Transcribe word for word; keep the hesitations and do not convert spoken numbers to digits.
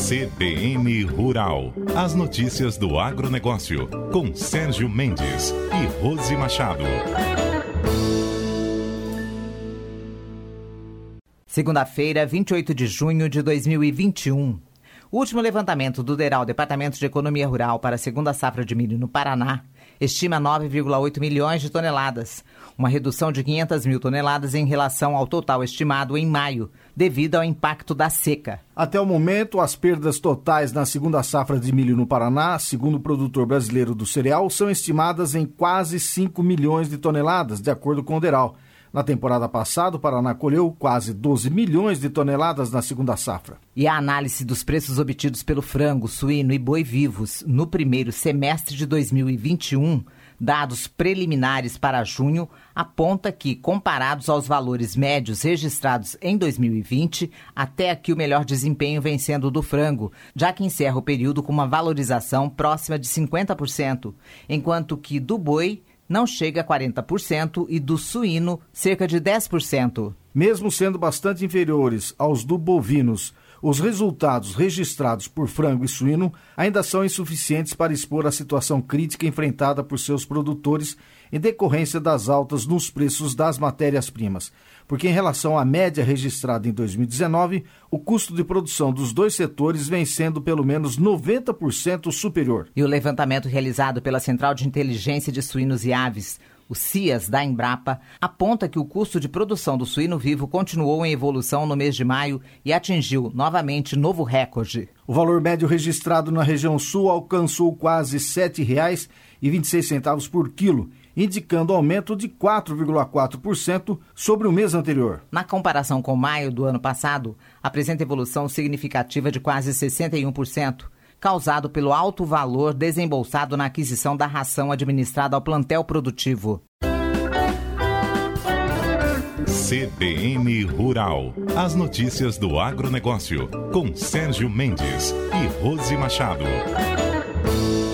C B N Rural. As notícias do agronegócio, com Sérgio Mendes e Rose Machado. Segunda-feira, vinte e oito de junho de dois mil e vinte e um. O último levantamento do DERAL, Departamento de Economia Rural, para a segunda safra de milho no Paraná, estima nove vírgula oito milhões de toneladas, uma redução de quinhentas mil toneladas em relação ao total estimado em maio, devido ao impacto da seca. Até o momento, as perdas totais na segunda safra de milho no Paraná, segundo o produtor brasileiro do cereal, são estimadas em quase cinco milhões de toneladas, de acordo com o DERAL. Na temporada passada, o Paraná colheu quase doze milhões de toneladas na segunda safra. E a análise dos preços obtidos pelo frango, suíno e boi vivos no primeiro semestre de dois mil e vinte e um, dados preliminares para junho, aponta que, comparados aos valores médios registrados em dois mil e vinte, até aqui o melhor desempenho vem sendo do frango, já que encerra o período com uma valorização próxima de cinquenta por cento, enquanto que do boi não chega a quarenta por cento e do suíno cerca de dez por cento. Mesmo sendo bastante inferiores aos do bovinos, os resultados registrados por frango e suíno ainda são insuficientes para expor a situação crítica enfrentada por seus produtores em decorrência das altas nos preços das matérias-primas, porque em relação à média registrada em dois mil e dezenove, o custo de produção dos dois setores vem sendo pelo menos noventa por cento superior. E o levantamento realizado pela Central de Inteligência de Suínos e Aves, o CIAS da Embrapa, aponta que o custo de produção do suíno vivo continuou em evolução no mês de maio e atingiu novamente novo recorde. O valor médio registrado na região sul alcançou quase sete reais e vinte e seis centavos por quilo, indicando aumento de quatro vírgula quatro por cento sobre o mês anterior. Na comparação com maio do ano passado, apresenta evolução significativa de quase sessenta e um por cento, causado pelo alto valor desembolsado na aquisição da ração administrada ao plantel produtivo. C B N Rural. As notícias do agronegócio, com Sérgio Mendes e Rose Machado.